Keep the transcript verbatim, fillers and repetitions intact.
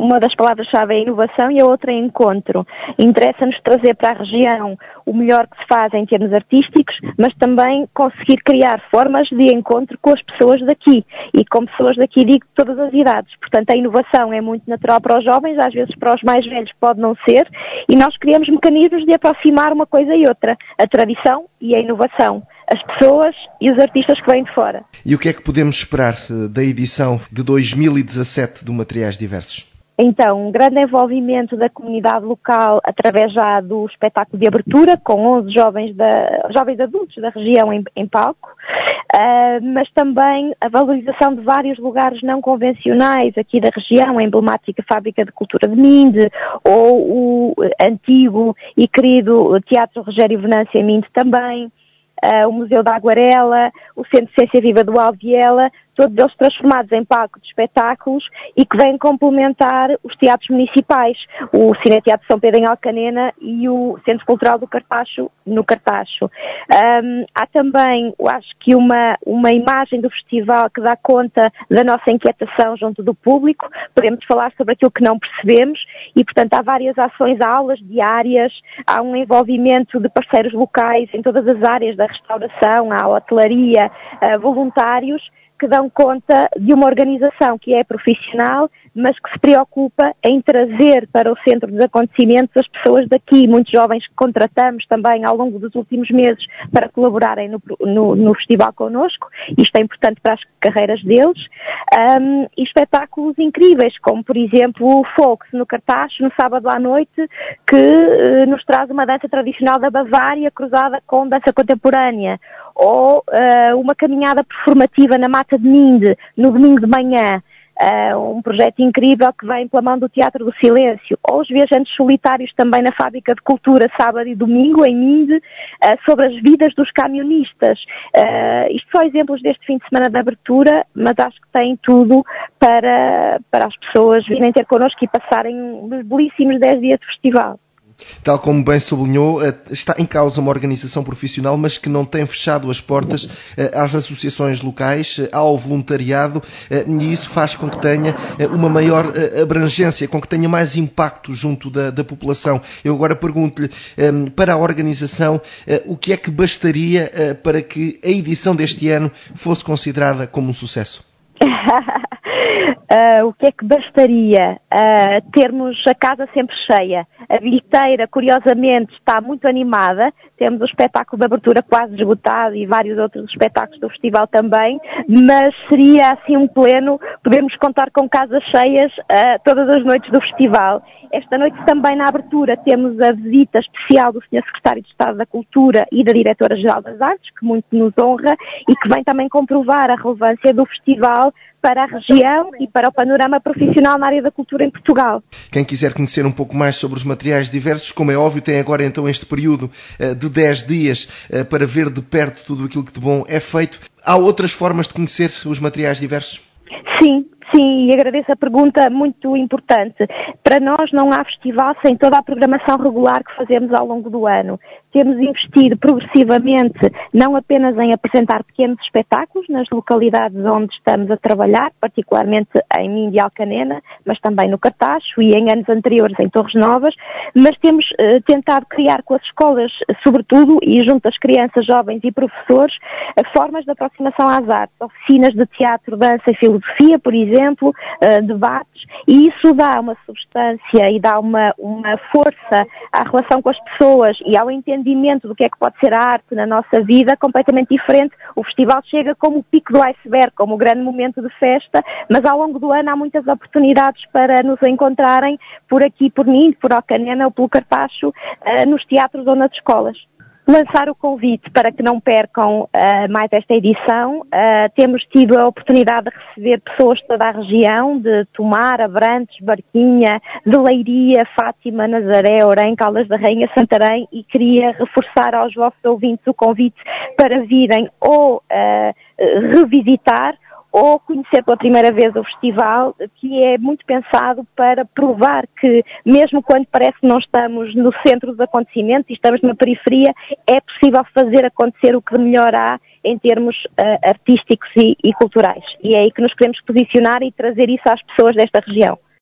uma das palavras-chave é inovação e a outra é encontro. Interessa-nos trazer para a região o melhor que se faz em termos artísticos, mas também conseguir criar formas de encontro com as pessoas daqui. E com pessoas daqui digo de todas as idades. Portanto, a inovação é muito natural para os jovens, às vezes para os mais velhos pode não ser, e nós criamos mecanismos de aproximar uma coisa e outra, a tradição e a inovação, as pessoas e os artistas que vêm de fora. E o que é que podemos esperar da edição de dois mil e dezassete do Materiais Diversos? Então, um grande envolvimento da comunidade local através já do espetáculo de abertura, com onze jovens, da, jovens adultos da região em, em palco, uh, mas também a valorização de vários lugares não convencionais aqui da região, a emblemática Fábrica de Cultura de Minde, ou o antigo e querido Teatro Rogério Venâncio em Minde também, uh, o Museu da Aguarela, o Centro de Ciência Viva do Alviela, todos eles transformados em palco de espetáculos e que vêm complementar os teatros municipais, o Cineteatro São Pedro em Alcanena e o Centro Cultural do Cartacho, no Cartacho. Um, há também, eu acho que uma, uma imagem do festival que dá conta da nossa inquietação junto do público, podemos falar sobre aquilo que não percebemos e, portanto, há várias ações, há aulas diárias, há um envolvimento de parceiros locais em todas as áreas da restauração, há hotelaria, voluntários, que dão conta de uma organização que é profissional, mas que se preocupa em trazer para o centro dos acontecimentos as pessoas daqui, muitos jovens que contratamos também ao longo dos últimos meses para colaborarem no, no, no festival connosco. Isto é importante para as carreiras deles. Um, e espetáculos incríveis, como por exemplo o Folks no Cartacho, no sábado à noite, que uh, nos traz uma dança tradicional da Bavária cruzada com dança contemporânea. Ou uh, uma caminhada performativa na Mata de Minde, no domingo de manhã, uh, um projeto incrível que vem pela mão do Teatro do Silêncio, ou os viajantes solitários também na Fábrica de Cultura, sábado e domingo, em Minde, uh, sobre as vidas dos camionistas. Uh, isto são exemplos deste fim de semana de abertura, mas acho que tem tudo para, para as pessoas virem ter connosco e passarem uns belíssimos dez dias de festival. Tal como bem sublinhou, está em causa uma organização profissional, mas que não tem fechado as portas às associações locais, ao voluntariado, e isso faz com que tenha uma maior abrangência, com que tenha mais impacto junto da, da população. Eu agora pergunto-lhe, para a organização, o que é que bastaria para que a edição deste ano fosse considerada como um sucesso? Uh, o que é que bastaria? Uh, termos a casa sempre cheia. A bilheteira, curiosamente, está muito animada. Temos o espetáculo de abertura quase esgotado e vários outros espetáculos do festival também, mas seria assim um pleno podermos contar com casas cheias uh, todas as noites do festival. Esta noite também na abertura temos a visita especial do senhor Secretário de Estado da Cultura e da Diretora-Geral das Artes, que muito nos honra e que vem também comprovar a relevância do festival para a região e para o panorama profissional na área da cultura em Portugal. Quem quiser conhecer um pouco mais sobre os materiais diversos, como é óbvio, tem agora então este período de dez dias para ver de perto tudo aquilo que de bom é feito. Há outras formas de conhecer os materiais diversos? Sim. Sim, e agradeço a pergunta, muito importante. Para nós não há festival sem toda a programação regular que fazemos ao longo do ano. Temos investido progressivamente, não apenas em apresentar pequenos espetáculos nas localidades onde estamos a trabalhar, particularmente em Minde e Alcanena, mas também no Cartacho e em anos anteriores em Torres Novas, mas temos uh, tentado criar com as escolas, sobretudo, e junto às crianças, jovens e professores, uh, formas de aproximação às artes, oficinas de teatro, dança e filosofia, por exemplo, exemplo, uh, debates, e isso dá uma substância e dá uma, uma força à relação com as pessoas e ao entendimento do que é que pode ser a arte na nossa vida completamente diferente. O festival chega como o pico do iceberg, como o grande momento de festa, mas ao longo do ano há muitas oportunidades para nos encontrarem por aqui, por Minde, por Alcanena ou pelo Cartacho, uh, nos teatros ou nas escolas. Lançar o convite para que não percam uh, mais esta edição. Uh, temos tido a oportunidade de receber pessoas de toda a região, de Tomar, Abrantes, Barquinha, de Leiria, Fátima, Nazaré, Orém, Caldas da Rainha, Santarém, e queria reforçar aos vossos ouvintes o convite para virem ou uh, revisitar ou conhecer pela primeira vez o festival, que é muito pensado para provar que, mesmo quando parece que não estamos no centro dos acontecimentos e estamos na periferia, é possível fazer acontecer o que de melhor há em termos uh, artísticos e, e culturais. E é aí que nos queremos posicionar e trazer isso às pessoas desta região.